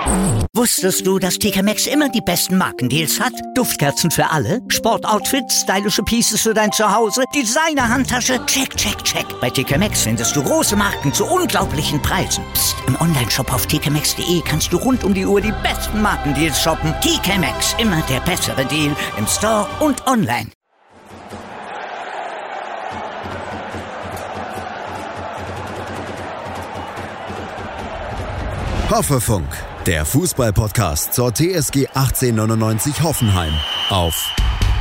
Wusstest du, dass TK Maxx immer die besten Markendeals hat? Duftkerzen für alle, Sportoutfits, stylische Pieces für dein Zuhause, Designer-Handtasche, check, check, check. Bei TK Maxx findest du große Marken zu unglaublichen Preisen. Psst. Im Onlineshop auf tkmaxx.de kannst du rund um die Uhr die besten Markendeals shoppen. TK Maxx, immer der bessere Deal im Store und online. Hoffefunk, der Fußball-Podcast zur TSG 1899 Hoffenheim auf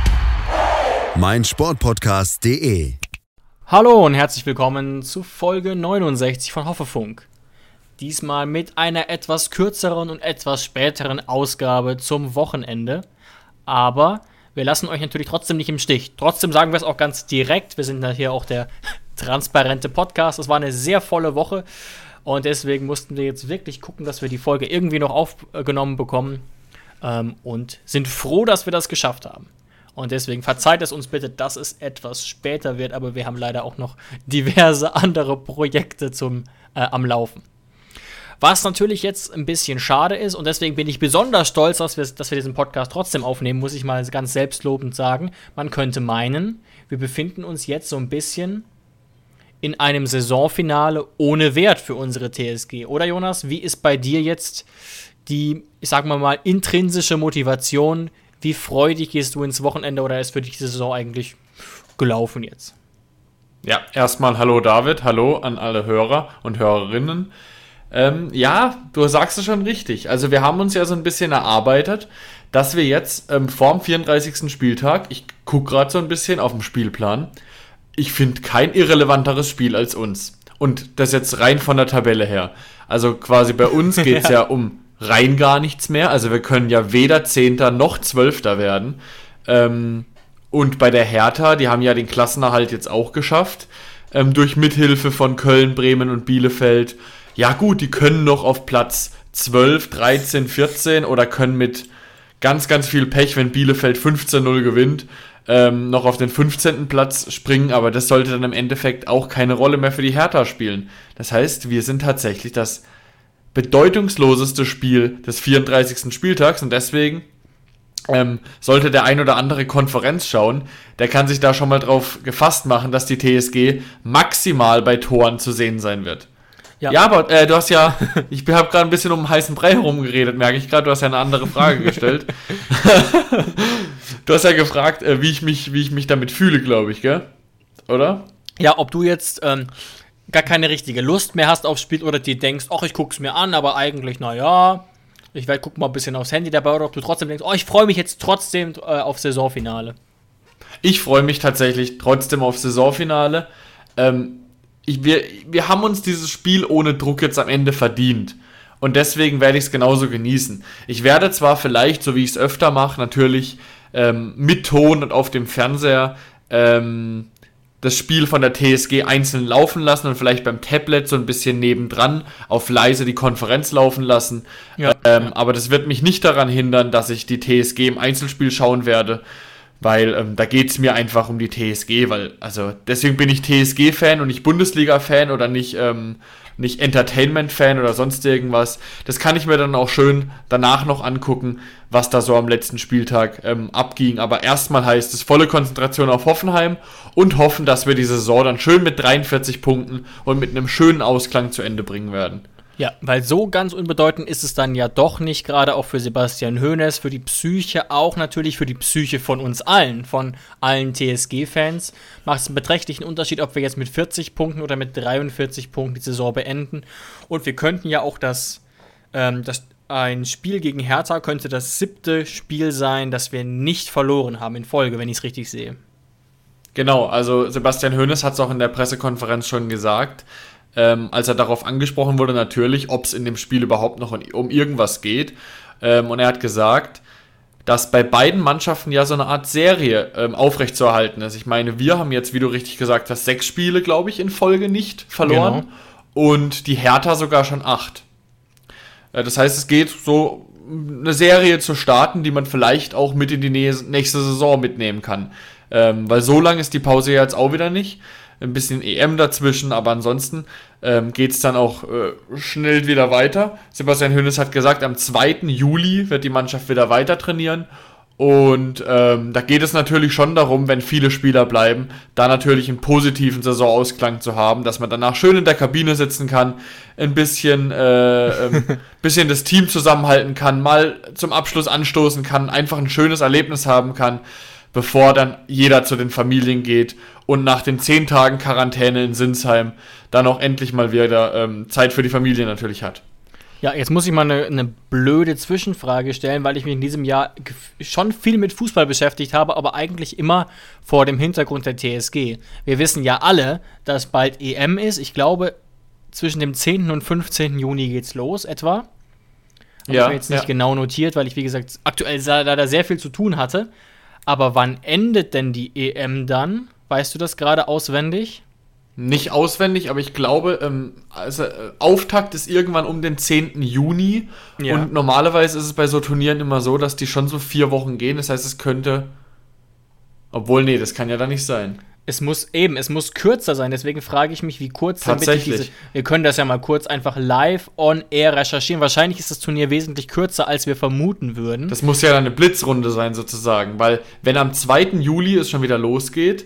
meinsportpodcast.de. Hallo und herzlich willkommen zu Folge 69 von Hoffefunk. Diesmal mit einer etwas kürzeren und etwas späteren Ausgabe zum Wochenende. Aber wir lassen euch natürlich trotzdem nicht im Stich. Trotzdem sagen wir es auch ganz direkt. Wir sind hier auch der transparente Podcast. Es war eine sehr volle Woche. Und deswegen mussten wir jetzt wirklich gucken, dass wir die Folge irgendwie noch aufgenommen bekommen. Und sind froh, dass wir das geschafft haben. Und deswegen verzeiht es uns bitte, dass es etwas später wird. Aber wir haben leider auch noch diverse andere Projekte am Laufen. Was natürlich jetzt ein bisschen schade ist. Und deswegen bin ich besonders stolz, dass wir diesen Podcast trotzdem aufnehmen, muss ich mal ganz selbstlobend sagen. Man könnte meinen, wir befinden uns jetzt so ein bisschen in einem Saisonfinale ohne Wert für unsere TSG. Oder Jonas, wie ist bei dir jetzt die, ich sag mal, intrinsische Motivation? Wie freudig gehst du ins Wochenende oder ist für dich die Saison eigentlich gelaufen jetzt? Ja, erstmal hallo David, hallo an alle Hörer und Hörerinnen. Ja, du sagst es schon richtig. Also wir haben uns ja so ein bisschen erarbeitet, dass wir jetzt vorm 34. Spieltag, ich gucke gerade so ein bisschen auf dem Spielplan, ich finde kein irrelevanteres Spiel als uns. Und das jetzt rein von der Tabelle her. Also quasi bei uns geht es ja um rein gar nichts mehr. Also wir können ja weder 10. noch 12. werden. Und bei der Hertha, die haben ja den Klassenerhalt jetzt auch geschafft. Durch Mithilfe von Köln, Bremen und Bielefeld. Ja gut, die können noch auf Platz 12, 13, 14 oder können mit ganz, ganz viel Pech, wenn Bielefeld 15-0 gewinnt, noch auf den 15. Platz springen, aber das sollte dann im Endeffekt auch keine Rolle mehr für die Hertha spielen. Das heißt, wir sind tatsächlich das bedeutungsloseste Spiel des 34. Spieltags und deswegen sollte der ein oder andere Konferenz schauen, der kann sich da schon mal drauf gefasst machen, dass die TSG maximal bei Toren zu sehen sein wird. Ja, aber du hast ja, ich habe gerade ein bisschen um den heißen Brei herumgeredet, merke ich gerade, du hast ja eine andere Frage gestellt. Du hast ja gefragt, wie ich mich damit fühle, glaube ich, gell? Oder? Ja, ob du jetzt gar keine richtige Lust mehr hast aufs Spiel oder dir denkst, ach, ich guck's mir an, aber eigentlich, naja, ich guck mal ein bisschen aufs Handy dabei, oder ob du trotzdem denkst, oh, ich freue mich jetzt trotzdem auf Saisonfinale. Ich freue mich tatsächlich trotzdem auf Saisonfinale. Wir haben uns dieses Spiel ohne Druck jetzt am Ende verdient. Und deswegen werde ich es genauso genießen. Ich werde zwar vielleicht, so wie ich es öfter mache, natürlich mit Ton und auf dem Fernseher das Spiel von der TSG einzeln laufen lassen und vielleicht beim Tablet so ein bisschen nebendran auf leise die Konferenz laufen lassen. Ja. Aber das wird mich nicht daran hindern, dass ich die TSG im Einzelspiel schauen werde. Weil da geht es mir einfach um die TSG, weil, also deswegen bin ich TSG-Fan und nicht Bundesliga-Fan oder nicht Entertainment-Fan oder sonst irgendwas. Das kann ich mir dann auch schön danach noch angucken, was da so am letzten Spieltag abging. Aber erstmal heißt es volle Konzentration auf Hoffenheim und hoffen, dass wir die Saison dann schön mit 43 Punkten und mit einem schönen Ausklang zu Ende bringen werden. Ja, weil so ganz unbedeutend ist es dann ja doch nicht, gerade auch für Sebastian Hoeneß, für die Psyche, auch natürlich für die Psyche von uns allen, von allen TSG-Fans. Macht es einen beträchtlichen Unterschied, ob wir jetzt mit 40 Punkten oder mit 43 Punkten die Saison beenden. Und wir könnten ja auch ein Spiel gegen Hertha könnte das 7. Spiel sein, das wir nicht verloren haben in Folge, wenn ich es richtig sehe. Genau, also Sebastian Hoeneß hat es auch in der Pressekonferenz schon gesagt, als er darauf angesprochen wurde, natürlich, ob es in dem Spiel überhaupt noch um irgendwas geht. Und er hat gesagt, dass bei beiden Mannschaften ja so eine Art Serie aufrechtzuerhalten ist. Ich meine, wir haben jetzt, wie du richtig gesagt hast, 6 Spiele, glaube ich, in Folge nicht verloren. Genau. Und die Hertha sogar schon 8. Das heißt, es geht so, eine Serie zu starten, die man vielleicht auch mit in die nächste Saison mitnehmen kann. Weil so lang ist die Pause ja jetzt auch wieder nicht. ein bisschen EM dazwischen, aber ansonsten geht es dann auch schnell wieder weiter. Sebastian Hoeneß hat gesagt, am 2. Juli wird die Mannschaft wieder weiter trainieren. Und da geht es natürlich schon darum, wenn viele Spieler bleiben, da natürlich einen positiven Saisonausklang zu haben, dass man danach schön in der Kabine sitzen kann, ein bisschen das Team zusammenhalten kann, mal zum Abschluss anstoßen kann, einfach ein schönes Erlebnis haben kann, bevor dann jeder zu den Familien geht und nach den 10 Tagen Quarantäne in Sinsheim dann auch endlich mal wieder Zeit für die Familie natürlich hat. Ja, jetzt muss ich mal eine blöde Zwischenfrage stellen, weil ich mich in diesem Jahr schon viel mit Fußball beschäftigt habe, aber eigentlich immer vor dem Hintergrund der TSG. Wir wissen ja alle, dass bald EM ist. Ich glaube, zwischen dem 10. und 15. Juni geht's los, etwa. Habe ich mir jetzt nicht genau notiert, weil ich, wie gesagt, aktuell leider sehr viel zu tun hatte. Aber wann endet denn die EM dann? Weißt du das gerade auswendig? Nicht auswendig, aber ich glaube, Auftakt ist irgendwann um den 10. Juni. Ja. Und normalerweise ist es bei so Turnieren immer so, dass die schon so 4 Wochen gehen. Das heißt, es könnte... Obwohl, nee, das kann ja dann nicht sein. Es muss kürzer sein. Deswegen frage ich mich, wie kurz... Tatsächlich. Wir können das ja mal kurz einfach live on air recherchieren. Wahrscheinlich ist das Turnier wesentlich kürzer, als wir vermuten würden. Das muss ja dann eine Blitzrunde sein, sozusagen. Weil, wenn am 2. Juli es schon wieder losgeht...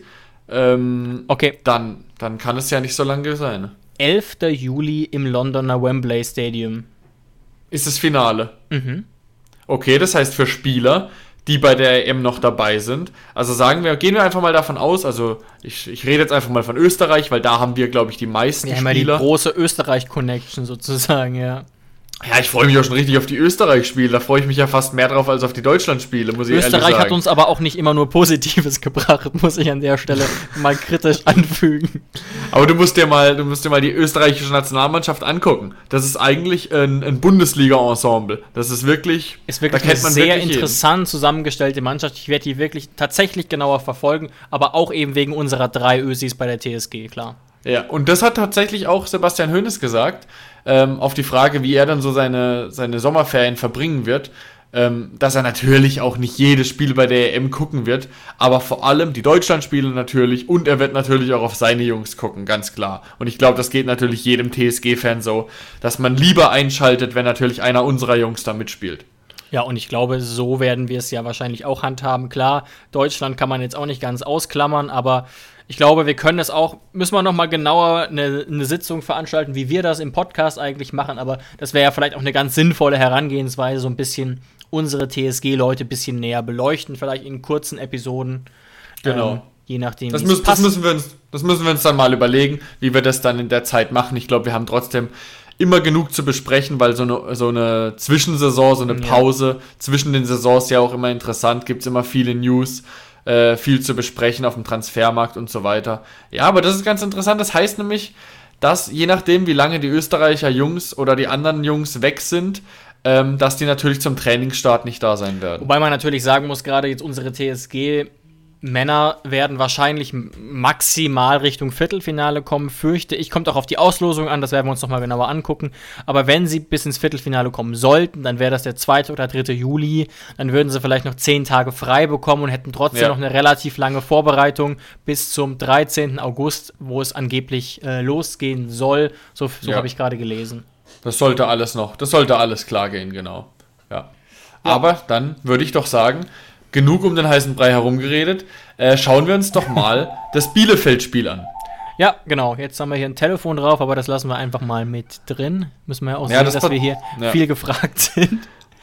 okay. Dann kann es ja nicht so lange sein. 11. Juli im Londoner Wembley Stadium. Ist das Finale? Mhm. Okay, das heißt für Spieler, die bei der EM noch dabei sind. Also gehen wir einfach mal davon aus, also ich rede jetzt einfach mal von Österreich, weil da haben wir, glaube ich, die meisten Spieler. Ja, die große Österreich-Connection sozusagen, ja. Ja, ich freue mich auch schon richtig auf die Österreich-Spiele. Da freue ich mich ja fast mehr drauf als auf die Deutschland-Spiele, muss ich ehrlich sagen. Österreich hat uns aber auch nicht immer nur Positives gebracht, muss ich an der Stelle mal kritisch anfügen. Aber du musst dir mal die österreichische Nationalmannschaft angucken. Das ist eigentlich ein Bundesliga-Ensemble. Das ist wirklich... Da kennt man sehr interessant zusammengestellte Mannschaft. Ich werde die wirklich tatsächlich genauer verfolgen, aber auch eben wegen unserer 3 Ösis bei der TSG, klar. Ja, und das hat tatsächlich auch Sebastian Hoeneß gesagt, auf die Frage, wie er dann so seine Sommerferien verbringen wird, dass er natürlich auch nicht jedes Spiel bei der EM gucken wird, aber vor allem die Deutschlandspiele natürlich, und er wird natürlich auch auf seine Jungs gucken, ganz klar. Und ich glaube, das geht natürlich jedem TSG-Fan so, dass man lieber einschaltet, wenn natürlich einer unserer Jungs da mitspielt. Ja, und ich glaube, so werden wir es ja wahrscheinlich auch handhaben. Klar, Deutschland kann man jetzt auch nicht ganz ausklammern, aber ich glaube, wir können das auch, müssen wir noch mal genauer eine Sitzung veranstalten, wie wir das im Podcast eigentlich machen, aber das wäre ja vielleicht auch eine ganz sinnvolle Herangehensweise, so ein bisschen unsere TSG-Leute ein bisschen näher beleuchten, vielleicht in kurzen Episoden. Genau. Je nachdem, das müssen wir uns dann mal überlegen, wie wir das dann in der Zeit machen. Ich glaube, wir haben trotzdem immer genug zu besprechen, weil so eine Zwischensaison, so eine Pause zwischen den Saisons ja auch immer interessant, gibt es immer viele News, viel zu besprechen auf dem Transfermarkt und so weiter. Ja, aber das ist ganz interessant. Das heißt nämlich, dass je nachdem, wie lange die Österreicher Jungs oder die anderen Jungs weg sind, dass die natürlich zum Trainingsstart nicht da sein werden. Wobei man natürlich sagen muss, gerade jetzt unsere TSG-Männer werden wahrscheinlich maximal Richtung Viertelfinale kommen, fürchte ich. Kommt auch auf die Auslosung an, das werden wir uns nochmal genauer angucken. Aber wenn sie bis ins Viertelfinale kommen sollten, dann wäre das der 2. oder 3. Juli. Dann würden sie vielleicht noch 10 Tage frei bekommen und hätten trotzdem noch eine relativ lange Vorbereitung bis zum 13. August, wo es angeblich losgehen soll. So habe ich gerade gelesen. Das sollte alles klar gehen, genau. Ja. Aber dann würde ich doch sagen, genug um den heißen Brei herumgeredet. Schauen wir uns doch mal das Bielefeld-Spiel an. Ja, genau. Jetzt haben wir hier ein Telefon drauf, aber das lassen wir einfach mal mit drin. Müssen wir ja auch sehen, dass wir hier viel gefragt sind.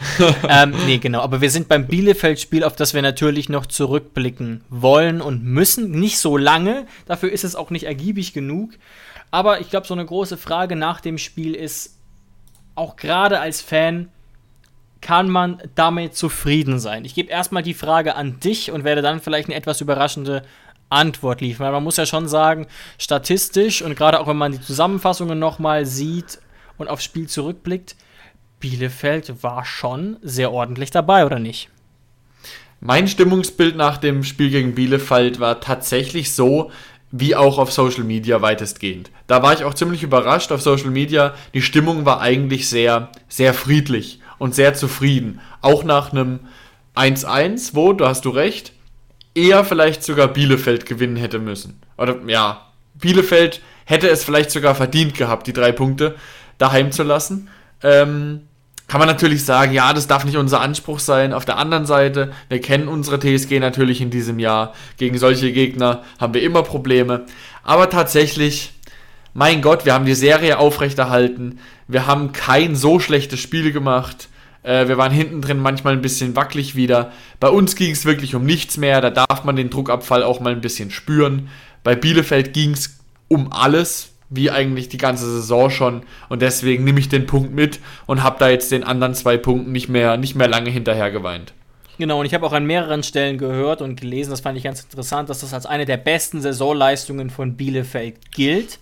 Nee, genau. Aber wir sind beim Bielefeld-Spiel, auf das wir natürlich noch zurückblicken wollen und müssen. Nicht so lange. Dafür ist es auch nicht ergiebig genug. Aber ich glaube, so eine große Frage nach dem Spiel ist, auch gerade als Fan, kann man damit zufrieden sein? Ich gebe erstmal die Frage an dich und werde dann vielleicht eine etwas überraschende Antwort liefern. Weil man muss ja schon sagen, statistisch und gerade auch wenn man die Zusammenfassungen nochmal sieht und aufs Spiel zurückblickt, Bielefeld war schon sehr ordentlich dabei, oder nicht? Mein Stimmungsbild nach dem Spiel gegen Bielefeld war tatsächlich so, wie auch auf Social Media weitestgehend. Da war ich auch ziemlich überrascht auf Social Media. Die Stimmung war eigentlich sehr, sehr friedlich und sehr zufrieden. Auch nach einem 1-1, wo, da hast du recht, eher vielleicht sogar Bielefeld gewinnen hätte müssen. Oder ja, Bielefeld hätte es vielleicht sogar verdient gehabt, die 3 Punkte daheim zu lassen. Kann man natürlich sagen, ja, das darf nicht unser Anspruch sein. Auf der anderen Seite, wir kennen unsere TSG natürlich in diesem Jahr. Gegen solche Gegner haben wir immer Probleme. Aber tatsächlich, mein Gott, wir haben die Serie aufrechterhalten. Wir haben kein so schlechtes Spiel gemacht. Wir waren hinten drin manchmal ein bisschen wackelig wieder. Bei uns ging es wirklich um nichts mehr. Da darf man den Druckabfall auch mal ein bisschen spüren. Bei Bielefeld ging es um alles, wie eigentlich die ganze Saison schon, und deswegen nehme ich den Punkt mit und habe da jetzt den anderen 2 Punkten nicht mehr lange hinterher geweint. Genau, und ich habe auch an mehreren Stellen gehört und gelesen, das fand ich ganz interessant, dass das als eine der besten Saisonleistungen von Bielefeld gilt,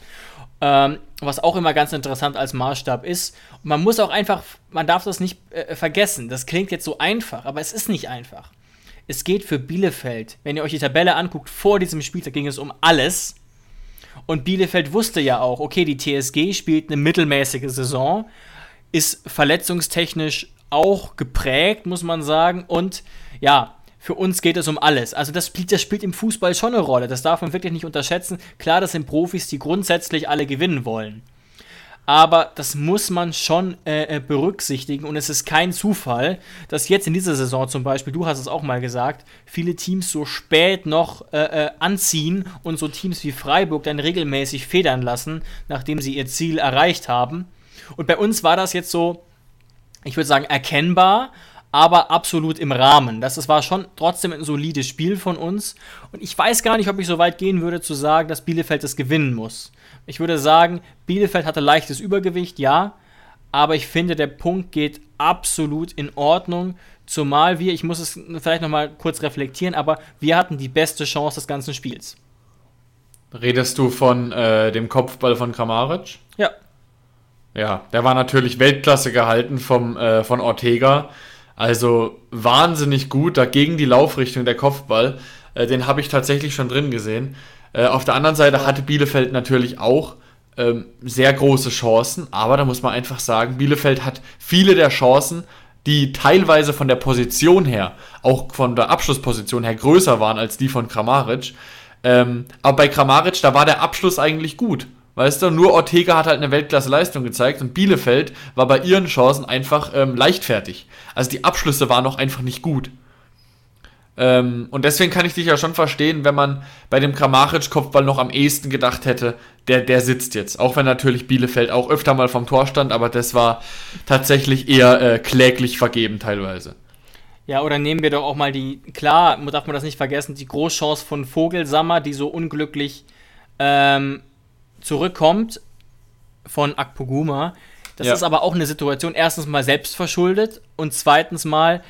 was auch immer ganz interessant als Maßstab ist. Und man muss auch einfach, man darf das nicht vergessen, das klingt jetzt so einfach, aber es ist nicht einfach. Es geht für Bielefeld, wenn ihr euch die Tabelle anguckt, vor diesem Spieltag ging es um alles. Und Bielefeld wusste ja auch, okay, die TSG spielt eine mittelmäßige Saison, ist verletzungstechnisch auch geprägt, muss man sagen. Und ja, für uns geht es um alles. Also das spielt im Fußball schon eine Rolle. Das darf man wirklich nicht unterschätzen. Klar, das sind Profis, die grundsätzlich alle gewinnen wollen. Aber das muss man schon berücksichtigen. Und es ist kein Zufall, dass jetzt in dieser Saison zum Beispiel, du hast es auch mal gesagt, viele Teams so spät noch anziehen und so Teams wie Freiburg dann regelmäßig federn lassen, nachdem sie ihr Ziel erreicht haben. Und bei uns war das jetzt so, ich würde sagen, erkennbar, aber absolut im Rahmen. Das war schon trotzdem ein solides Spiel von uns. Und ich weiß gar nicht, ob ich so weit gehen würde, zu sagen, dass Bielefeld das gewinnen muss. Ich würde sagen, Bielefeld hatte leichtes Übergewicht, ja, aber ich finde, der Punkt geht absolut in Ordnung, zumal ich muss es vielleicht nochmal kurz reflektieren, aber wir hatten die beste Chance des ganzen Spiels. Redest du von dem Kopfball von Kramaric? Ja. Ja, der war natürlich Weltklasse gehalten von Ortega, also wahnsinnig gut, dagegen die Laufrichtung der Kopfball, den habe ich tatsächlich schon drin gesehen. Auf der anderen Seite hatte Bielefeld natürlich auch sehr große Chancen, aber da muss man einfach sagen, Bielefeld hat viele der Chancen, die teilweise von der Position her, auch von der Abschlussposition her größer waren als die von Kramaric. Aber bei Kramaric, da war der Abschluss eigentlich gut. Weißt du, nur Ortega hat halt eine Weltklasse-Leistung gezeigt und Bielefeld war bei ihren Chancen einfach leichtfertig. Also die Abschlüsse waren noch einfach nicht gut. Und deswegen kann ich dich ja schon verstehen, wenn man bei dem Kramaric-Kopfball noch am ehesten gedacht hätte, der sitzt jetzt. Auch wenn natürlich Bielefeld auch öfter mal vom Tor stand, aber das war tatsächlich eher kläglich vergeben teilweise. Ja, oder nehmen wir doch auch mal klar, darf man das nicht vergessen, die Großchance von Vogelsammer, die so unglücklich zurückkommt von Akpoguma. Das ist aber auch eine Situation, erstens mal selbst verschuldet und zweitens mal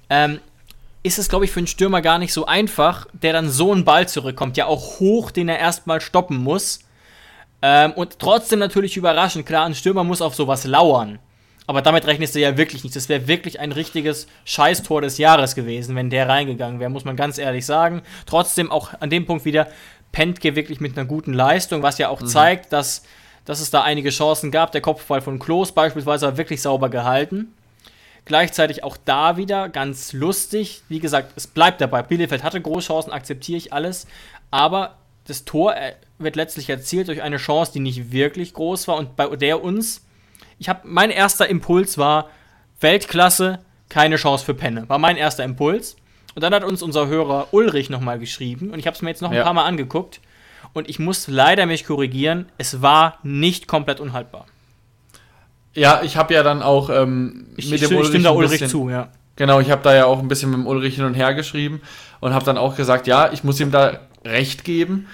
ist es, glaube ich, für einen Stürmer gar nicht so einfach, der dann so einen Ball zurückkommt, ja auch hoch, den er erstmal stoppen muss. Und trotzdem natürlich überraschend, klar, ein Stürmer muss auf sowas lauern. Aber damit rechnest du ja wirklich nicht. Das wäre wirklich ein richtiges Scheißtor des Jahres gewesen, wenn der reingegangen wäre, muss man ganz ehrlich sagen. Trotzdem auch an dem Punkt wieder Pentke wirklich mit einer guten Leistung, was ja auch zeigt, dass es da einige Chancen gab. Der Kopfball von Klos beispielsweise war wirklich sauber gehalten. Gleichzeitig auch da wieder ganz lustig. Wie gesagt, es bleibt dabei. Bielefeld hatte Großchancen, akzeptiere ich alles. Aber das Tor wird letztlich erzielt durch eine Chance, die nicht wirklich groß war und bei der mein erster Impuls war, Weltklasse, keine Chance für Penne. War mein erster Impuls. Und dann hat uns unser Hörer Ulrich nochmal geschrieben und ich habe es mir jetzt noch ein paar Mal angeguckt und ich muss leider mich korrigieren, es war nicht komplett unhaltbar. Ja, ich habe ja dann auch mit dem Ulrich stimme da Ulrich zu, ja. Genau, ich habe da ja auch ein bisschen mit dem Ulrich hin und her geschrieben und habe dann auch gesagt, ja, ich muss ihm da recht geben,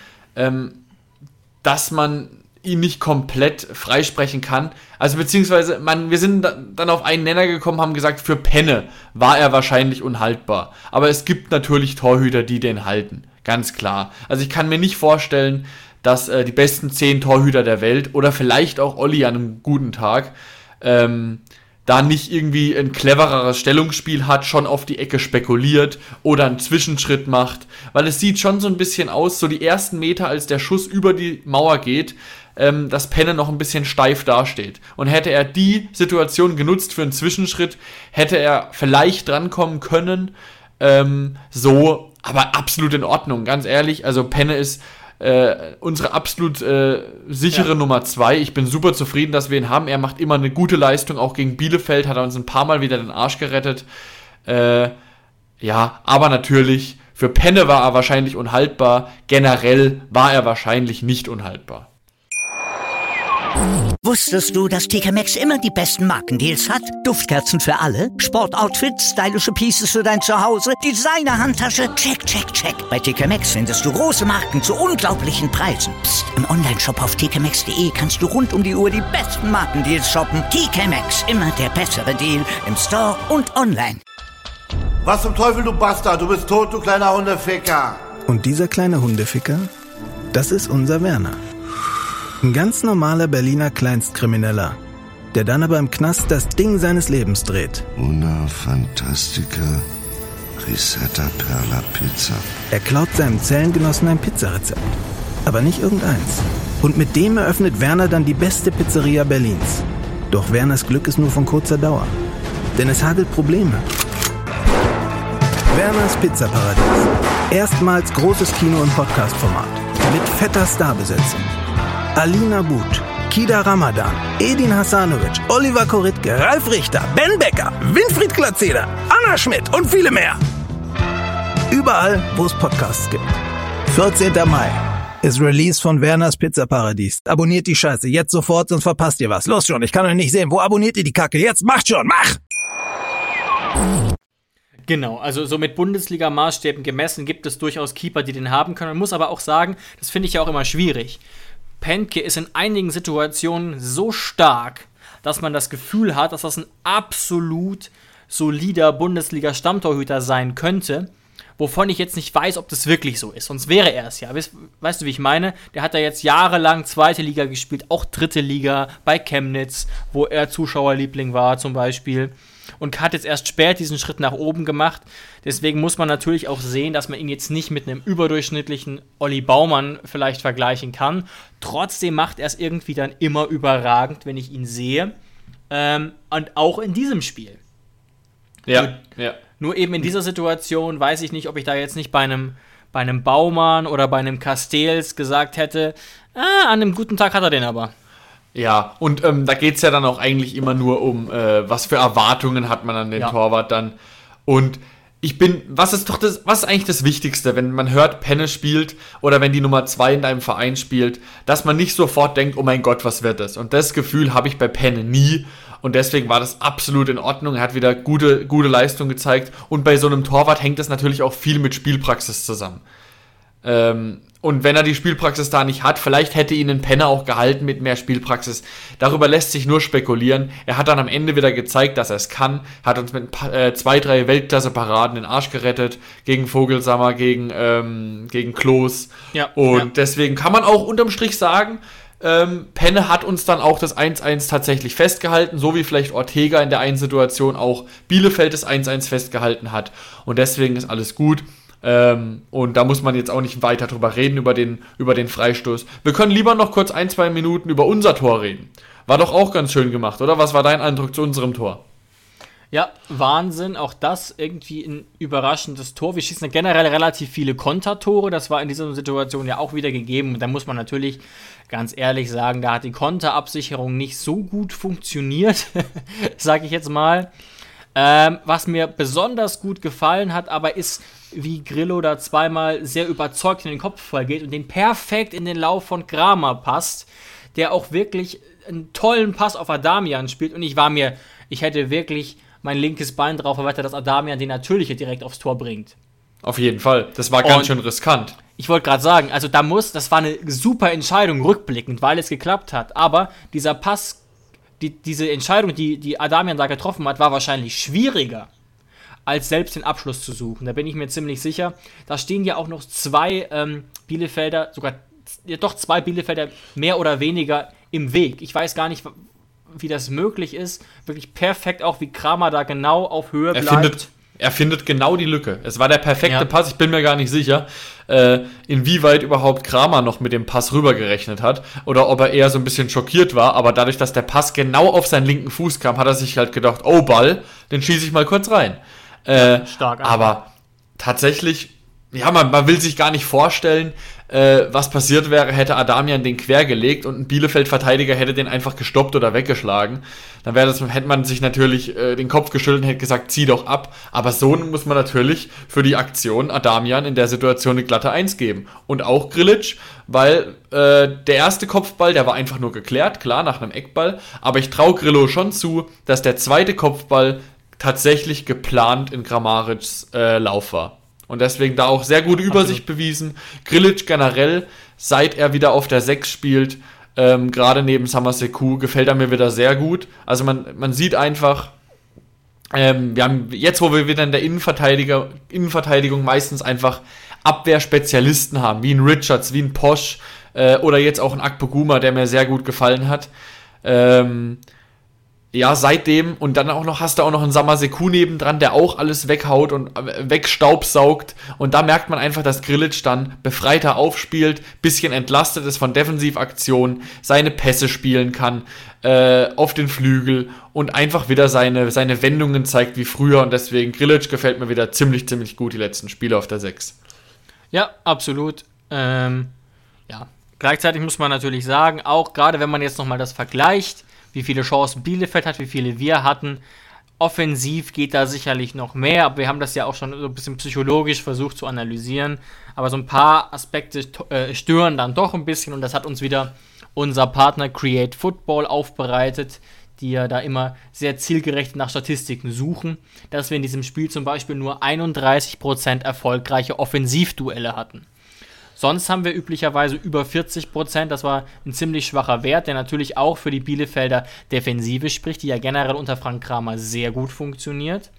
dass man ihn nicht komplett freisprechen kann. Also beziehungsweise, wir sind dann auf einen Nenner gekommen, haben gesagt, für Penne war er wahrscheinlich unhaltbar. Aber es gibt natürlich Torhüter, die den halten. Ganz klar. Also ich kann mir nicht vorstellen, dass die besten 10 Torhüter der Welt oder vielleicht auch Olli an einem guten Tag da nicht irgendwie ein clevereres Stellungsspiel hat, schon auf die Ecke spekuliert oder einen Zwischenschritt macht. Weil es sieht schon so ein bisschen aus, so die ersten Meter, als der Schuss über die Mauer geht, dass Penne noch ein bisschen steif dasteht. Und hätte er die Situation genutzt für einen Zwischenschritt, hätte er vielleicht drankommen können. Aber absolut in Ordnung, ganz ehrlich. Also Penne ist unsere absolut sichere Nummer 2. Ich bin super zufrieden, dass wir ihn haben. Er macht immer eine gute Leistung, auch gegen Bielefeld hat er uns ein paar Mal wieder den Arsch gerettet. Aber natürlich, für Penne war er wahrscheinlich unhaltbar. Generell war er wahrscheinlich nicht unhaltbar. Wusstest du, dass TK Maxx immer die besten Markendeals hat? Duftkerzen für alle, Sportoutfits, stylische Pieces für dein Zuhause, Designer-Handtasche, check, check, check. Bei TK Maxx findest du große Marken zu unglaublichen Preisen. Psst. Im Onlineshop auf tkmaxx.de kannst du rund um die Uhr die besten Markendeals shoppen. TK Maxx, immer der bessere Deal im Store und online. Was zum Teufel, du Bastard? Du bist tot, du kleiner Hundeficker. Und dieser kleine Hundeficker, das ist unser Werner. Ein ganz normaler Berliner Kleinstkrimineller, der dann aber im Knast das Ding seines Lebens dreht. Una Fantastica Risetta Perla Pizza. Er klaut seinem Zellengenossen ein Pizzarezept, aber nicht irgendeins. Und mit dem eröffnet Werner dann die beste Pizzeria Berlins. Doch Werners Glück ist nur von kurzer Dauer, denn es hagelt Probleme. Werners Pizzaparadies. Erstmals großes Kino- und Podcast-Format. Mit fetter Starbesetzung. Alina But, Kida Ramadan, Edin Hasanovic, Oliver Koritke, Ralf Richter, Ben Becker, Winfried Glatzeder, Anna Schmidt und viele mehr. Überall, wo es Podcasts gibt. 14. Mai ist Release von Werners Pizzaparadies. Abonniert die Scheiße jetzt sofort, sonst verpasst ihr was. Los schon, ich kann euch nicht sehen. Wo abonniert ihr die Kacke? Jetzt macht schon, mach! Genau, also so mit Bundesliga-Maßstäben gemessen gibt es durchaus Keeper, die den haben können. Man muss aber auch sagen, das finde ich ja auch immer schwierig. Penke ist in einigen Situationen so stark, dass man das Gefühl hat, dass das ein absolut solider Bundesliga-Stammtorhüter sein könnte, wovon ich jetzt nicht weiß, ob das wirklich so ist. Sonst wäre er es ja. Weißt du, wie ich meine? Der hat ja jetzt jahrelang zweite Liga gespielt, auch dritte Liga bei Chemnitz, wo er Zuschauerliebling war zum Beispiel. Und hat jetzt erst spät diesen Schritt nach oben gemacht. Deswegen muss man natürlich auch sehen, dass man ihn jetzt nicht mit einem überdurchschnittlichen Olli Baumann vielleicht vergleichen kann. Trotzdem macht er es irgendwie dann immer überragend, wenn ich ihn sehe. Und auch in diesem Spiel. Ja. Nur eben in dieser Situation weiß ich nicht, ob ich da jetzt nicht bei einem Baumann oder bei einem Castells gesagt hätte, an einem guten Tag hat er den aber. Ja, und da geht es ja dann auch eigentlich immer nur um, was für Erwartungen hat man an den Torwart dann. Und was ist eigentlich das Wichtigste, wenn man hört, Penne spielt oder wenn die Nummer 2 in deinem Verein spielt, dass man nicht sofort denkt, oh mein Gott, was wird das? Und das Gefühl habe ich bei Penne nie. Und deswegen war das absolut in Ordnung. Er hat wieder gute Leistung gezeigt. Und bei so einem Torwart hängt das natürlich auch viel mit Spielpraxis zusammen. Und wenn er die Spielpraxis da nicht hat, vielleicht hätte ihn ein Penner auch gehalten mit mehr Spielpraxis. Darüber lässt sich nur spekulieren. Er hat dann am Ende wieder gezeigt, dass er es kann. Hat uns mit 2-3 Weltklasse-Paraden den Arsch gerettet. Gegen Vogelsammer, gegen Klos. Deswegen kann man auch unterm Strich sagen, Penne hat uns dann auch das 1-1 tatsächlich festgehalten, so wie vielleicht Ortega in der einen Situation auch Bielefeld das 1-1 festgehalten hat. Und deswegen ist alles gut. Und da muss man jetzt auch nicht weiter drüber reden, über den Freistoß. Wir können lieber noch kurz 1-2 Minuten über unser Tor reden. War doch auch ganz schön gemacht, oder? Was war dein Eindruck zu unserem Tor? Ja, Wahnsinn, auch das irgendwie ein überraschendes Tor. Wir schießen generell relativ viele Kontertore, das war in dieser Situation ja auch wieder gegeben. Da muss man natürlich ganz ehrlich sagen, da hat die Konterabsicherung nicht so gut funktioniert, sage ich jetzt mal. Was mir besonders gut gefallen hat, aber ist, wie Grillo da zweimal sehr überzeugt in den Kopfball geht und den perfekt in den Lauf von Kramer passt, der auch wirklich einen tollen Pass auf Adamian spielt. Und ich hätte wirklich mein linkes Bein drauf verwettet, dass Adamian den Natürliche direkt aufs Tor bringt. Auf jeden Fall. Das war ganz schön riskant. Ich wollte gerade sagen, also das war eine super Entscheidung rückblickend, weil es geklappt hat. Aber dieser Pass, diese Entscheidung, die Adamian da getroffen hat, war wahrscheinlich schwieriger, als selbst den Abschluss zu suchen. Da bin ich mir ziemlich sicher. Da stehen ja auch noch zwei Bielefelder mehr oder weniger im Weg. Ich weiß gar nicht, wie das möglich ist. Wirklich perfekt, auch wie Kramer da genau auf Höhe bleibt. Er findet genau die Lücke. Es war der perfekte Pass. Ich bin mir gar nicht sicher, inwieweit überhaupt Kramer noch mit dem Pass rübergerechnet hat oder ob er eher so ein bisschen schockiert war. Aber dadurch, dass der Pass genau auf seinen linken Fuß kam, hat er sich halt gedacht, oh Ball, den schieße ich mal kurz rein. Stark. Aber tatsächlich man will sich gar nicht vorstellen, was passiert wäre, hätte Adamian den quergelegt und ein Bielefeld-Verteidiger hätte den einfach gestoppt oder weggeschlagen. Dann hätte man sich natürlich den Kopf geschüttelt und hätte gesagt, zieh doch ab. Aber so muss man natürlich für die Aktion Adamian in der Situation eine glatte 1 geben. Und auch Grillitsch, weil der erste Kopfball, der war einfach nur geklärt, klar, nach einem Eckball. Aber ich traue Grillo schon zu, dass der zweite Kopfball tatsächlich geplant in Gramaric's Lauf war. Und deswegen da auch sehr gute Übersicht bewiesen. Grillitsch generell, seit er wieder auf der 6 spielt, gerade neben Samaseku, gefällt er mir wieder sehr gut. Also man sieht einfach, wir haben jetzt, wo wir wieder in der Innenverteidigung meistens einfach Abwehrspezialisten haben, wie ein Richards, wie ein Posch oder jetzt auch ein Akpoguma, der mir sehr gut gefallen hat. Ja, seitdem, und dann hast du auch noch einen Samaseku nebendran, der auch alles weghaut und wegstaubsaugt. Und da merkt man einfach, dass Grillitsch dann befreiter aufspielt, bisschen entlastet ist von Defensivaktionen, seine Pässe spielen kann auf den Flügel und einfach wieder seine Wendungen zeigt wie früher. Und deswegen, Grillitsch gefällt mir wieder ziemlich, ziemlich gut, die letzten Spiele auf der 6. Ja, absolut. Gleichzeitig muss man natürlich sagen, auch gerade wenn man jetzt nochmal das vergleicht, wie viele Chancen Bielefeld hat, wie viele wir hatten. Offensiv geht da sicherlich noch mehr, aber wir haben das ja auch schon so ein bisschen psychologisch versucht zu analysieren. Aber so ein paar Aspekte stören dann doch ein bisschen und das hat uns wieder unser Partner Create Football aufbereitet, die ja da immer sehr zielgerecht nach Statistiken suchen, dass wir in diesem Spiel zum Beispiel nur 31% erfolgreiche Offensivduelle hatten. Sonst haben wir üblicherweise über 40%, das war ein ziemlich schwacher Wert, der natürlich auch für die Bielefelder Defensive spricht, die ja generell unter Frank Kramer sehr gut funktioniert.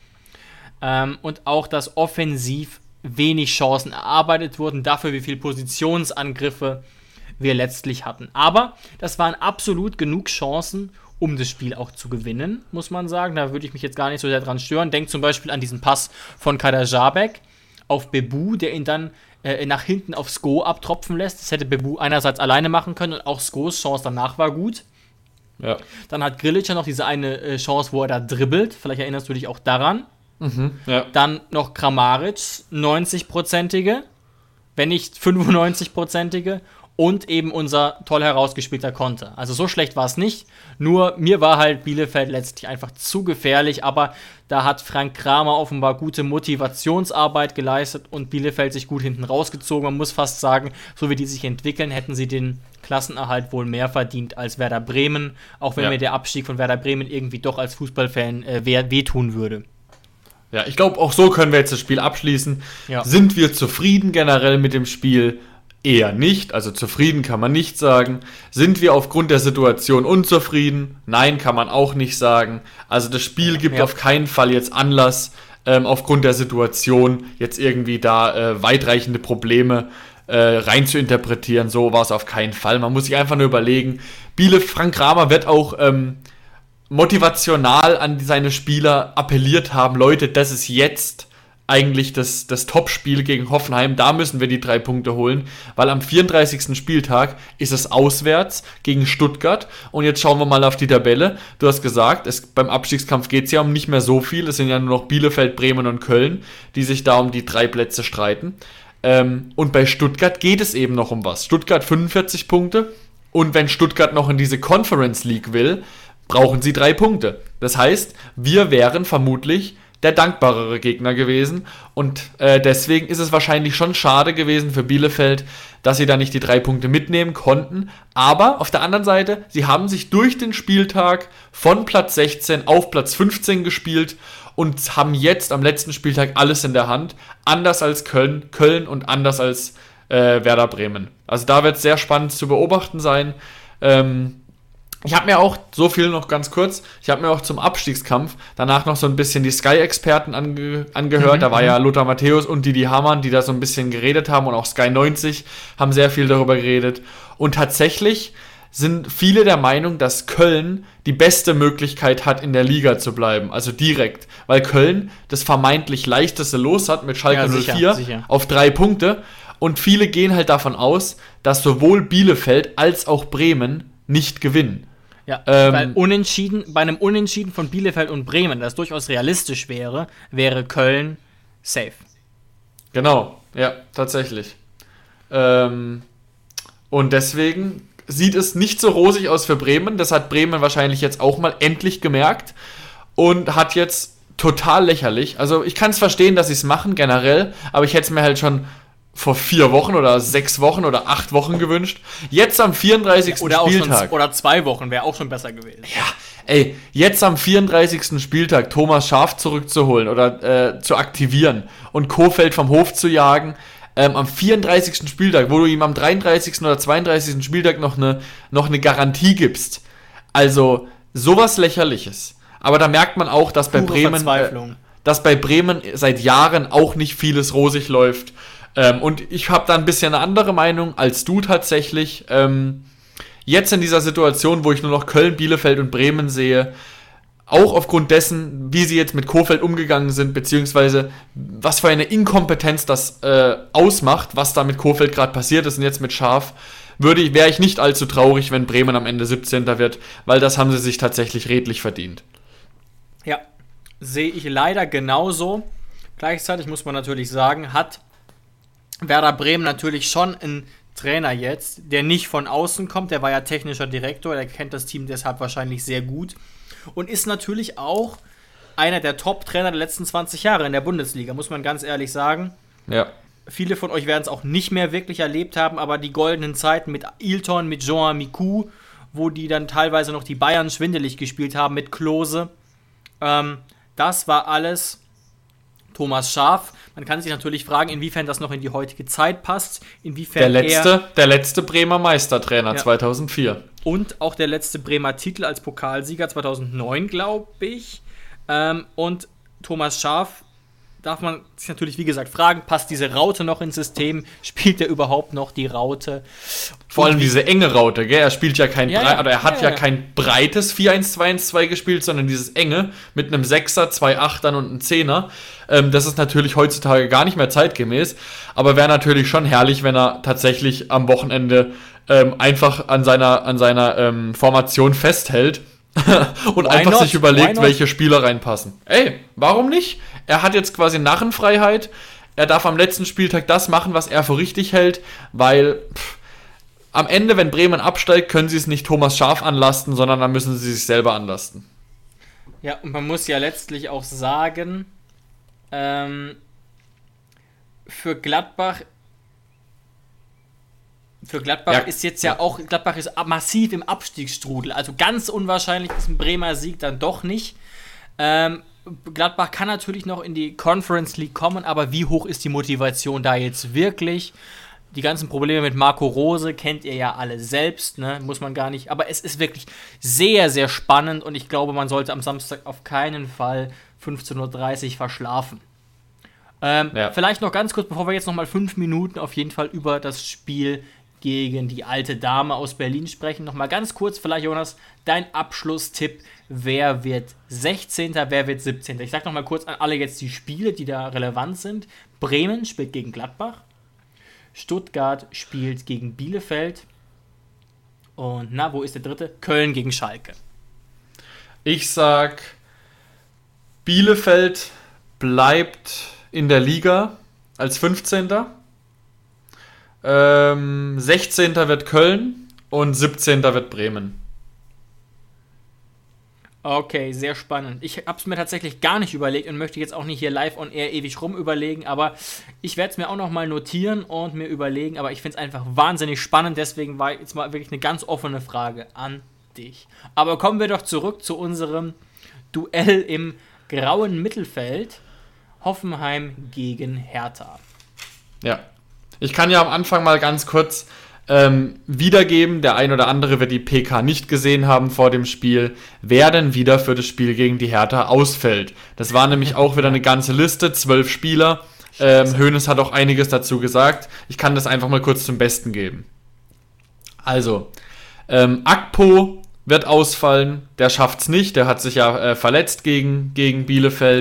Und auch, dass offensiv wenig Chancen erarbeitet wurden, dafür wie viele Positionsangriffe wir letztlich hatten. Aber das waren absolut genug Chancen, um das Spiel auch zu gewinnen, muss man sagen. Da würde ich mich jetzt gar nicht so sehr dran stören. Denkt zum Beispiel an diesen Pass von Kader Jabek auf Bebu, der ihn dann nach hinten auf Sko abtropfen lässt. Das hätte Bebu einerseits alleine machen können und auch Skos Chance danach war gut. Ja. Dann hat Grillitsch ja noch diese eine Chance, wo er da dribbelt. Vielleicht erinnerst du dich auch daran. Ja. Dann noch Gramaric's 90-prozentige, wenn nicht 95-prozentige. Und eben unser toll herausgespielter Konter. Also so schlecht war es nicht. Nur mir war halt Bielefeld letztlich einfach zu gefährlich. Aber da hat Frank Kramer offenbar gute Motivationsarbeit geleistet und Bielefeld sich gut hinten rausgezogen. Man muss fast sagen, so wie die sich entwickeln, hätten sie den Klassenerhalt wohl mehr verdient als Werder Bremen. Auch wenn mir der Abstieg von Werder Bremen irgendwie doch als Fußballfan wehtun würde. Ja, ich glaube, auch so können wir jetzt das Spiel abschließen. Ja. Sind wir zufrieden generell mit dem Spiel? Eher nicht, also zufrieden kann man nicht sagen. Sind wir aufgrund der Situation unzufrieden? Nein, kann man auch nicht sagen. Also das Spiel gibt auf keinen Fall jetzt Anlass, aufgrund der Situation jetzt irgendwie da weitreichende Probleme rein zu interpretieren. So war es auf keinen Fall. Man muss sich einfach nur überlegen, Frank Kramer wird auch motivational an seine Spieler appelliert haben. Leute, das ist jetzt eigentlich das Topspiel gegen Hoffenheim, da müssen wir die 3 Punkte holen, weil am 34. Spieltag ist es auswärts gegen Stuttgart und jetzt schauen wir mal auf die Tabelle. Du hast gesagt, beim Abstiegskampf geht es ja um nicht mehr so viel, es sind ja nur noch Bielefeld, Bremen und Köln, die sich da um die 3 Plätze streiten. Und bei Stuttgart geht es eben noch um was. Stuttgart 45 Punkte und wenn Stuttgart noch in diese Conference League will, brauchen sie 3 Punkte. Das heißt, wir wären vermutlich der dankbarere Gegner gewesen und deswegen ist es wahrscheinlich schon schade gewesen für Bielefeld, dass sie da nicht die 3 Punkte mitnehmen konnten, aber auf der anderen Seite, sie haben sich durch den Spieltag von Platz 16 auf Platz 15 gespielt und haben jetzt am letzten Spieltag alles in der Hand, anders als Köln und anders als Werder Bremen. Also da wird es sehr spannend zu beobachten sein. Ich habe mir auch, so viel noch ganz kurz, ich habe mir auch zum Abstiegskampf danach noch so ein bisschen die Sky-Experten angehört. Da war ja Lothar Matthäus und Didi Hamann, die da so ein bisschen geredet haben und auch Sky 90 haben sehr viel darüber geredet. Und tatsächlich sind viele der Meinung, dass Köln die beste Möglichkeit hat, in der Liga zu bleiben, also direkt. Weil Köln das vermeintlich leichteste Los hat mit Schalke 04 auf 3 Punkte. Und viele gehen halt davon aus, dass sowohl Bielefeld als auch Bremen nicht gewinnen. Ja, weil bei einem Unentschieden von Bielefeld und Bremen, das durchaus realistisch wäre Köln safe. Genau. Ja, tatsächlich. Und deswegen sieht es nicht so rosig aus für Bremen. Das hat Bremen wahrscheinlich jetzt auch mal endlich gemerkt und hat jetzt total lächerlich. Also ich kann es verstehen, dass sie es machen generell, aber ich hätte es mir halt schon vor 4 Wochen oder 6 Wochen oder 8 Wochen gewünscht. Jetzt am 34. Oder Spieltag. Schon, oder 2 Wochen wäre auch schon besser gewesen. Ja, ey, jetzt am 34. Spieltag Thomas Schaaf zurückzuholen oder zu aktivieren und Kohfeldt vom Hof zu jagen, am 34. Spieltag, wo du ihm am 33. oder 32. Spieltag noch eine Garantie gibst. Also, sowas Lächerliches. Aber da merkt man auch, dass bei Bremen seit Jahren auch nicht vieles rosig läuft. Und ich habe da ein bisschen eine andere Meinung als du tatsächlich. Jetzt in dieser Situation, wo ich nur noch Köln, Bielefeld und Bremen sehe, auch aufgrund dessen, wie sie jetzt mit Kohfeldt umgegangen sind, beziehungsweise was für eine Inkompetenz das ausmacht, was da mit Kohfeldt gerade passiert ist und jetzt mit Schaaf, wäre ich nicht allzu traurig, wenn Bremen am Ende 17. wird, weil das haben sie sich tatsächlich redlich verdient. Ja, sehe ich leider genauso. Gleichzeitig muss man natürlich sagen, hat Werder Bremen natürlich schon einen Trainer jetzt, der nicht von außen kommt, der war ja technischer Direktor, der kennt das Team deshalb wahrscheinlich sehr gut und ist natürlich auch einer der Top-Trainer der letzten 20 Jahre in der Bundesliga, muss man ganz ehrlich sagen. Ja. Viele von euch werden es auch nicht mehr wirklich erlebt haben, aber die goldenen Zeiten mit Ailton, mit Jean Mikou, wo die dann teilweise noch die Bayern schwindelig gespielt haben, mit Klose, das war alles Thomas Schaaf. Man kann sich natürlich fragen, inwiefern das noch in die heutige Zeit passt, inwiefern der letzte Bremer Meistertrainer 2004. Und auch der letzte Bremer Titel als Pokalsieger 2009, glaube ich. Und Thomas Schaaf, darf man sich natürlich, wie gesagt, fragen, passt diese Raute noch ins System? Spielt er überhaupt noch die Raute? Vor allem diese enge Raute, gell? Er spielt ja kein kein breites 4-1-2-1-2 gespielt, sondern dieses enge mit einem 6er, 2 8ern und einem 10er. Das ist natürlich heutzutage gar nicht mehr zeitgemäß, aber wäre natürlich schon herrlich, wenn er tatsächlich am Wochenende einfach an seiner Formation festhält und einfach sich überlegt, welche Spieler reinpassen. Ey, warum nicht? Er hat jetzt quasi Narrenfreiheit. Er darf am letzten Spieltag das machen, was er für richtig hält, weil am Ende, wenn Bremen absteigt, können sie es nicht Thomas Schaaf anlasten, sondern dann müssen sie sich selber anlasten. Ja, und man muss ja letztlich auch sagen, für Gladbach ist jetzt ja auch, Gladbach ist massiv im Abstiegsstrudel, also ganz unwahrscheinlich ist ein Bremer Sieg dann doch nicht. Gladbach kann natürlich noch in die Conference League kommen, aber wie hoch ist die Motivation da jetzt wirklich? Die ganzen Probleme mit Marco Rose kennt ihr ja alle selbst, ne? Muss man gar nicht, aber es ist wirklich sehr, sehr spannend und ich glaube, man sollte am Samstag auf keinen Fall 15:30 Uhr verschlafen. Vielleicht noch ganz kurz, bevor wir jetzt nochmal 5 Minuten auf jeden Fall über das Spiel gegen die alte Dame aus Berlin sprechen. Nochmal ganz kurz, vielleicht Jonas, dein Abschlusstipp, wer wird 16., wer wird 17.? Ich sag nochmal kurz an alle jetzt die Spiele, die da relevant sind. Bremen spielt gegen Gladbach, Stuttgart spielt gegen Bielefeld und wo ist der dritte? Köln gegen Schalke. Ich sag, Bielefeld bleibt in der Liga als 15. 16. wird Köln und 17. wird Bremen. Okay, sehr spannend. Ich habe es mir tatsächlich gar nicht überlegt und möchte jetzt auch nicht hier live on air ewig rum überlegen, aber ich werde es mir auch nochmal notieren und mir überlegen, aber ich finde es einfach wahnsinnig spannend, deswegen war jetzt mal wirklich eine ganz offene Frage an dich. Aber kommen wir doch zurück zu unserem Duell im grauen Mittelfeld, Hoffenheim gegen Hertha. Ja. Ich kann ja am Anfang mal ganz kurz wiedergeben, der ein oder andere wird die PK nicht gesehen haben vor dem Spiel, wer denn wieder für das Spiel gegen die Hertha ausfällt. Das war nämlich auch wieder eine ganze Liste, 12 Spieler. Hoeneß hat auch einiges dazu gesagt. Ich kann das einfach mal kurz zum Besten geben. Also, Akpo wird ausfallen, der schafft's nicht, der hat sich ja verletzt gegen Bielefeld.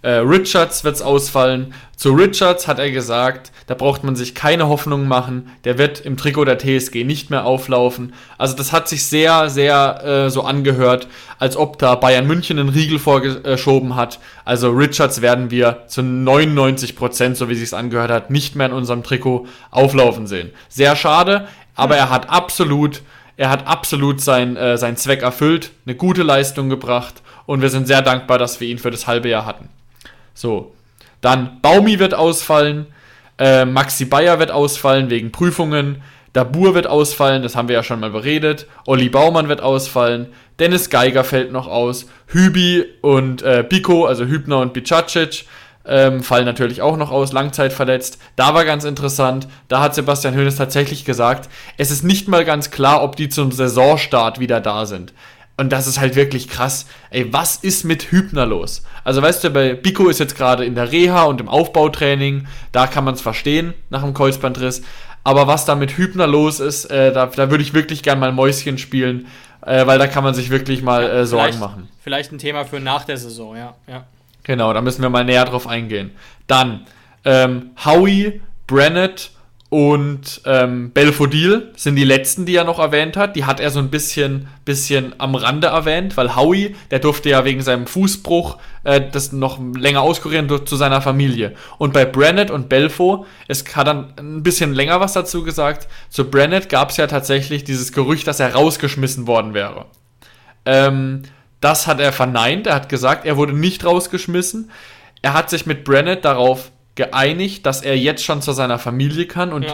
Richards wird's ausfallen. Zu Richards hat er gesagt, da braucht man sich keine Hoffnung machen. Der wird im Trikot der TSG nicht mehr auflaufen. Also das hat sich sehr, sehr so angehört, als ob da Bayern München einen Riegel vorgeschoben hat. Also Richards werden wir zu 99%, so wie sich's angehört hat, nicht mehr in unserem Trikot auflaufen sehen. Sehr schade, aber er hat absolut seinen Zweck erfüllt, eine gute Leistung gebracht und wir sind sehr dankbar, dass wir ihn für das halbe Jahr hatten. So, dann Baumi wird ausfallen, Maxi Bayer wird ausfallen wegen Prüfungen, Dabur wird ausfallen, das haben wir ja schon mal beredet, Olli Baumann wird ausfallen, Dennis Geiger fällt noch aus, Hübi und Biko, also Hübner und Bicacic, fallen natürlich auch noch aus, langzeitverletzt. Da war ganz interessant, da hat Sebastian Hoeneß tatsächlich gesagt, es ist nicht mal ganz klar, ob die zum Saisonstart wieder da sind. Und das ist halt wirklich krass. Ey, was ist mit Hübner los? Also weißt du, bei Biko ist jetzt gerade in der Reha und im Aufbautraining, da kann man es verstehen, nach dem Kreuzbandriss. Aber was da mit Hübner los ist, da würde ich wirklich gern mal Mäuschen spielen, weil da kann man sich wirklich mal Sorgen machen. Vielleicht ein Thema für nach der Saison, ja. Genau, da müssen wir mal näher drauf eingehen. Dann Howie, Brennett und Belfodil sind die letzten, die er noch erwähnt hat. Die hat er so ein bisschen am Rande erwähnt, weil Howie, der durfte ja wegen seinem Fußbruch das noch länger auskurieren zu seiner Familie. Und bei Brennett und Belfo, es hat dann ein bisschen länger was dazu gesagt. Zu Brennett gab es ja tatsächlich dieses Gerücht, dass er rausgeschmissen worden wäre. Das hat er verneint. Er hat gesagt, er wurde nicht rausgeschmissen. Er hat sich mit Brennett darauf geeinigt, dass er jetzt schon zu seiner Familie kann und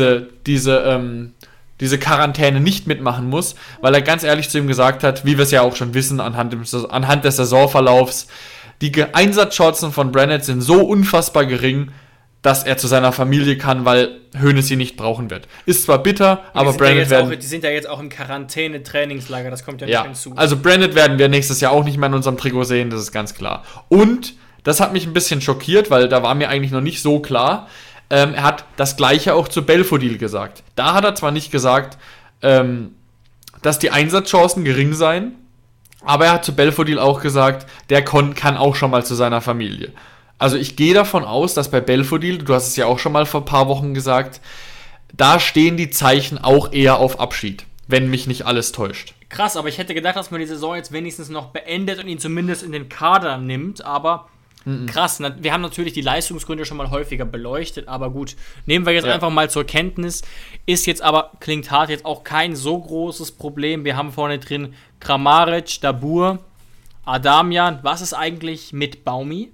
diese Quarantäne nicht mitmachen muss, weil er ganz ehrlich zu ihm gesagt hat, wie wir es ja auch schon wissen anhand des Saisonverlaufs, die Einsatzchancen von Brennett sind so unfassbar gering, dass er zu seiner Familie kann, weil Hoeneß sie nicht brauchen wird. Ist zwar bitter, aber Brennett die sind ja jetzt auch im Quarantäne-Trainingslager, das kommt ja nicht hinzu. Also Brennett werden wir nächstes Jahr auch nicht mehr in unserem Trikot sehen, das ist ganz klar. Und das hat mich ein bisschen schockiert, weil da war mir eigentlich noch nicht so klar. Er hat das Gleiche auch zu Belfodil gesagt. Da hat er zwar nicht gesagt, dass die Einsatzchancen gering seien, aber er hat zu Belfodil auch gesagt, der kann auch schon mal zu seiner Familie. Also ich gehe davon aus, dass bei Belfodil, du hast es ja auch schon mal vor ein paar Wochen gesagt, da stehen die Zeichen auch eher auf Abschied, wenn mich nicht alles täuscht. Krass, aber ich hätte gedacht, dass man die Saison jetzt wenigstens noch beendet und ihn zumindest in den Kader nimmt, aber krass. Wir haben natürlich die Leistungsgründe schon mal häufiger beleuchtet, aber gut, nehmen wir jetzt einfach mal zur Kenntnis. Ist jetzt aber, klingt hart, jetzt auch kein so großes Problem. Wir haben vorne drin Kramaric, Dabur, Adamian. Was ist eigentlich mit Baumi?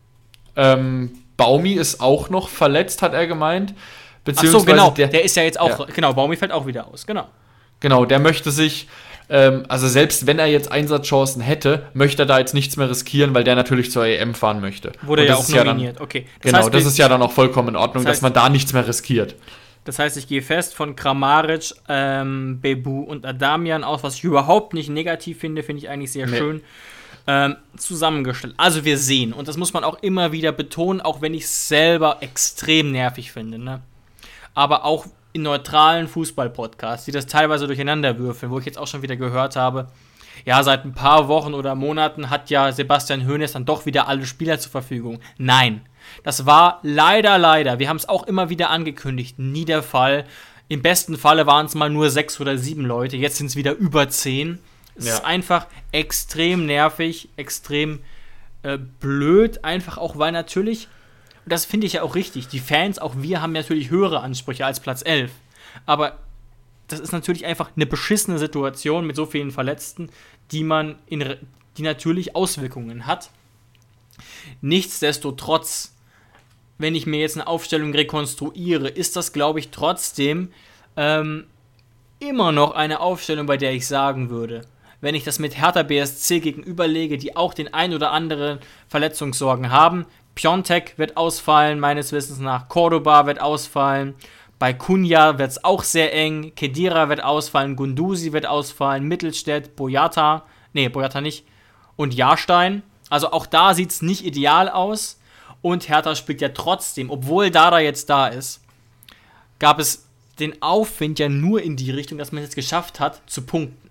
Baumi ist auch noch verletzt, hat er gemeint. Ach so, genau, der ist ja jetzt auch, genau, Baumi fällt auch wieder aus, genau. Genau, der möchte sich, also selbst wenn er jetzt Einsatzchancen hätte, möchte er da jetzt nichts mehr riskieren, weil der natürlich zur EM fahren möchte. Wurde ja auch nominiert, okay. Das ist ja dann auch vollkommen in Ordnung, dass man da nichts mehr riskiert. Das heißt, ich gehe fest von Kramaric, Bebu und Adamian aus, was ich überhaupt nicht negativ finde ich eigentlich sehr schön. Zusammengestellt. Also wir sehen, und das muss man auch immer wieder betonen, auch wenn ich es selber extrem nervig finde, ne? Aber auch in neutralen Fußball-Podcasts, die das teilweise durcheinander würfeln, wo ich jetzt auch schon wieder gehört habe, ja, seit ein paar Wochen oder Monaten hat ja Sebastian Hoeneß dann doch wieder alle Spieler zur Verfügung. Nein, das war leider, wir haben es auch immer wieder angekündigt, nie der Fall. Im besten Falle waren es mal nur 6 oder 7 Leute, jetzt sind es wieder über 10. Es ist einfach extrem nervig, extrem blöd, einfach auch, weil natürlich, das finde ich ja auch richtig, die Fans, auch wir haben natürlich höhere Ansprüche als Platz 11. Aber das ist natürlich einfach eine beschissene Situation mit so vielen Verletzten, die natürlich Auswirkungen hat. Nichtsdestotrotz, wenn ich mir jetzt eine Aufstellung rekonstruiere, ist das, glaube ich, trotzdem immer noch eine Aufstellung, bei der ich sagen würde, wenn ich das mit Hertha BSC gegenüberlege, die auch den ein oder anderen Verletzungssorgen haben. Piontek wird ausfallen, meines Wissens nach. Cordoba wird ausfallen. Bei Cunha wird es auch sehr eng. Khedira wird ausfallen. Guendouzi wird ausfallen. Mittelstädt, Boyata nicht. Und Jahrstein. Also auch da sieht es nicht ideal aus. Und Hertha spielt ja trotzdem, obwohl Dada jetzt da ist, gab es den Aufwind ja nur in die Richtung, dass man es jetzt geschafft hat, zu punkten.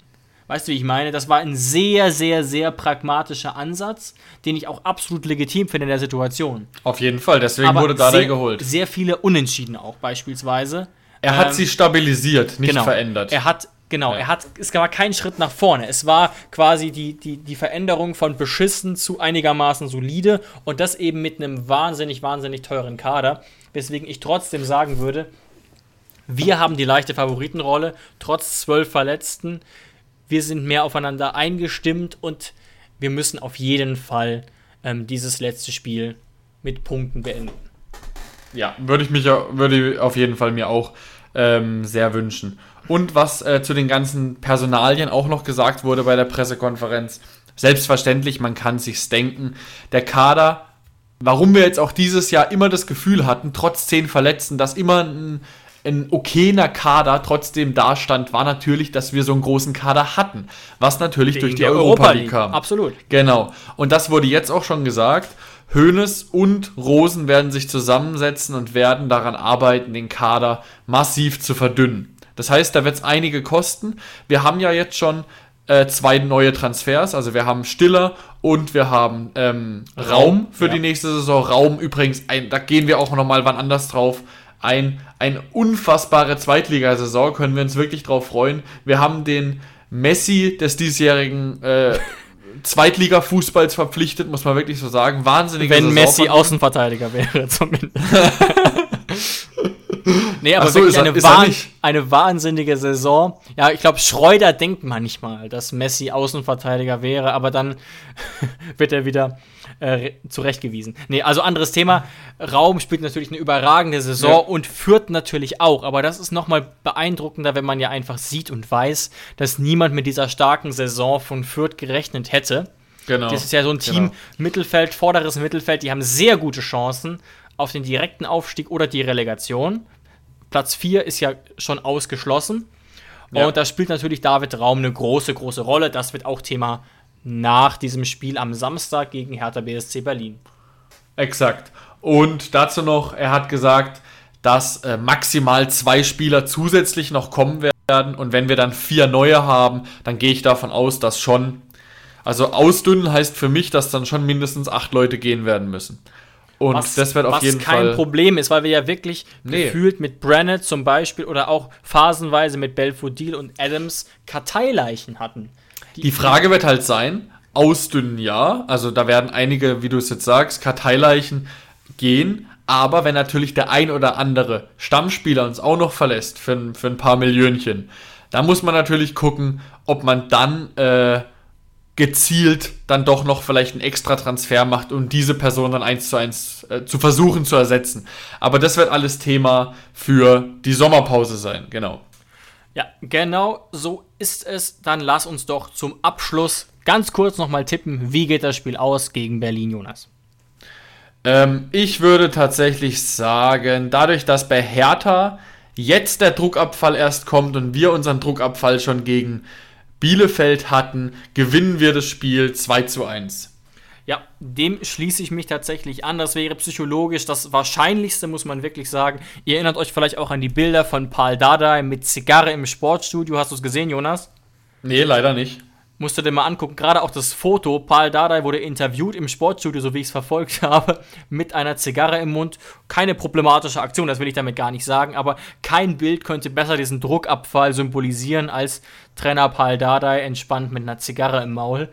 Weißt du, wie ich meine? Das war ein sehr, sehr, sehr pragmatischer Ansatz, den ich auch absolut legitim finde in der Situation. Auf jeden Fall, deswegen Aber wurde Dardai geholt. Sehr viele Unentschieden auch beispielsweise. Er hat sie stabilisiert, nicht verändert. Es war kein Schritt nach vorne. Es war quasi die Veränderung von beschissen zu einigermaßen solide und das eben mit einem wahnsinnig, wahnsinnig teuren Kader. Weswegen ich trotzdem sagen würde, wir haben die leichte Favoritenrolle, trotz 12 Verletzten. Wir sind mehr aufeinander eingestimmt und wir müssen auf jeden Fall dieses letzte Spiel mit Punkten beenden. Ja, würde ich auf jeden Fall mir auch sehr wünschen. Und was zu den ganzen Personalien auch noch gesagt wurde bei der Pressekonferenz, selbstverständlich, man kann sich's denken, der Kader, warum wir jetzt auch dieses Jahr immer das Gefühl hatten, trotz 10 Verletzten, dass immer ein okayer Kader trotzdem dastand, war natürlich, dass wir so einen großen Kader hatten, was natürlich durch die Europa League kam. Absolut. Genau. Und das wurde jetzt auch schon gesagt. Hoeneß und Rosen werden sich zusammensetzen und werden daran arbeiten, den Kader massiv zu verdünnen. Das heißt, da wird es einige kosten. Wir haben ja jetzt schon 2 neue Transfers, also wir haben Stiller und wir haben Raum für die nächste Saison. Raum übrigens, da gehen wir auch nochmal wann anders drauf. Eine unfassbare Zweitligasaison, können wir uns wirklich drauf freuen. Wir haben den Messi des diesjährigen Zweitliga-Fußballs verpflichtet, muss man wirklich so sagen. Wahnsinnige Wenn Saison. Messi Außenverteidiger wäre, zumindest. Nee, aber so, wirklich eine wahnsinnige Saison. Ja, ich glaube, Schreuder denkt manchmal, dass Messi Außenverteidiger wäre, aber dann wird er wieder zurechtgewiesen. Nee, also anderes Thema. Raum spielt natürlich eine überragende Saison und Fürth natürlich auch, aber das ist nochmal beeindruckender, wenn man ja einfach sieht und weiß, dass niemand mit dieser starken Saison von Fürth gerechnet hätte. Genau. Das ist ja so ein Team, Mittelfeld, vorderes Mittelfeld, die haben sehr gute Chancen auf den direkten Aufstieg oder die Relegation. Platz 4 ist ja schon ausgeschlossen. Ja. Und da spielt natürlich David Raum eine große, große Rolle. Das wird auch Thema nach diesem Spiel am Samstag gegen Hertha BSC Berlin. Exakt. Und dazu noch, er hat gesagt, dass maximal 2 Spieler zusätzlich noch kommen werden. Und wenn wir dann 4 neue haben, dann gehe ich davon aus, dass schon, also ausdünnen heißt für mich, dass dann schon mindestens 8 Leute gehen werden müssen. Und das wird auf jeden Fall... Was kein Problem ist, weil wir ja wirklich gefühlt mit Brennett zum Beispiel oder auch phasenweise mit Belfodil und Adams Karteileichen hatten. Die Frage wird halt sein, ausdünnen ja, also da werden einige, wie du es jetzt sagst, Karteileichen gehen, aber wenn natürlich der ein oder andere Stammspieler uns auch noch verlässt für ein paar Millionchen, da muss man natürlich gucken, ob man dann gezielt dann doch noch vielleicht einen extra Transfer macht, um diese Person dann 1:1 zu versuchen zu ersetzen. Aber das wird alles Thema für die Sommerpause sein, genau. Ja, genau so ist es. Dann lass uns doch zum Abschluss ganz kurz nochmal tippen, wie geht das Spiel aus gegen Berlin, Jonas? Ich würde tatsächlich sagen, dadurch, dass bei Hertha jetzt der Druckabfall erst kommt und wir unseren Druckabfall schon gegen Bielefeld hatten, gewinnen wir das Spiel 2:1. Ja, dem schließe ich mich tatsächlich an. Das wäre psychologisch das Wahrscheinlichste, muss man wirklich sagen. Ihr erinnert euch vielleicht auch an die Bilder von Pal Dardai mit Zigarre im Sportstudio. Hast du es gesehen, Jonas? Nee, leider nicht. Musst du dir mal angucken. Gerade auch das Foto. Pal Dardai wurde interviewt im Sportstudio, so wie ich es verfolgt habe, mit einer Zigarre im Mund. Keine problematische Aktion, das will ich damit gar nicht sagen. Aber kein Bild könnte besser diesen Druckabfall symbolisieren als Trainer Pal Dardai entspannt mit einer Zigarre im Maul.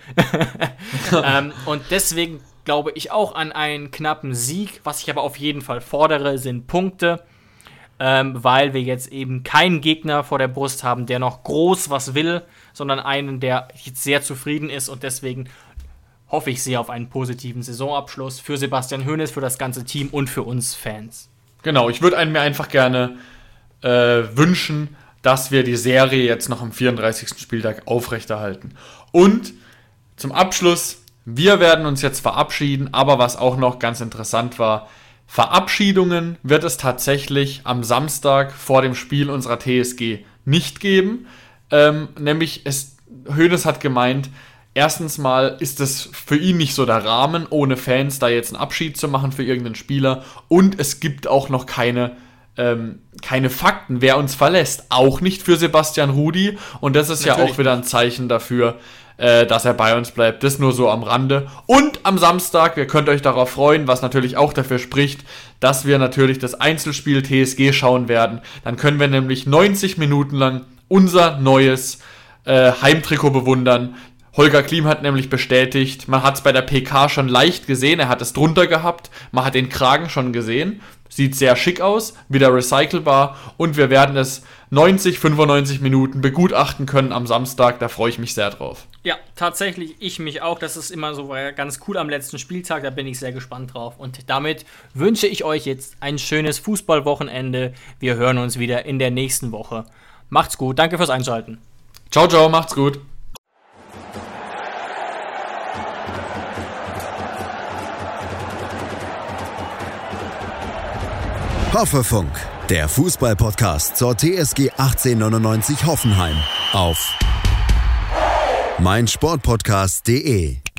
Und deswegen glaube ich auch an einen knappen Sieg. Was ich aber auf jeden Fall fordere, sind Punkte. Weil wir jetzt eben keinen Gegner vor der Brust haben, der noch groß was will, sondern einen, der jetzt sehr zufrieden ist. Und deswegen hoffe ich sehr auf einen positiven Saisonabschluss für Sebastian Hoeneß, für das ganze Team und für uns Fans. Genau, ich würde mir einfach gerne wünschen, dass wir die Serie jetzt noch am 34. Spieltag aufrechterhalten. Und zum Abschluss, wir werden uns jetzt verabschieden, aber was auch noch ganz interessant war, Verabschiedungen wird es tatsächlich am Samstag vor dem Spiel unserer TSG nicht geben. Nämlich, Hoeneß hat gemeint, erstens mal ist es für ihn nicht so der Rahmen, ohne Fans da jetzt einen Abschied zu machen für irgendeinen Spieler. Und es gibt auch noch keine keine Fakten, wer uns verlässt. Auch nicht für Sebastian Rudy. Und das ist natürlich ja auch wieder ein Zeichen dafür, dass er bei uns bleibt. Das nur so am Rande. Und am Samstag, ihr könnt euch darauf freuen, was natürlich auch dafür spricht, dass wir natürlich das Einzelspiel TSG schauen werden. Dann können wir nämlich 90 Minuten lang unser neues Heimtrikot bewundern. Holger Klim hat nämlich bestätigt, man hat es bei der PK schon leicht gesehen, er hat es drunter gehabt, man hat den Kragen schon gesehen, sieht sehr schick aus, wieder recycelbar und wir werden es 95 Minuten begutachten können am Samstag, da freue ich mich sehr drauf. Ja, tatsächlich, ich mich auch, das ist immer so ganz cool am letzten Spieltag, da bin ich sehr gespannt drauf und damit wünsche ich euch jetzt ein schönes Fußballwochenende, wir hören uns wieder in der nächsten Woche. Macht's gut, danke fürs Einschalten. Ciao, ciao, macht's gut. Hoffefunk, der Fußball-Podcast zur TSG 1899 Hoffenheim auf meinsportpodcast.de.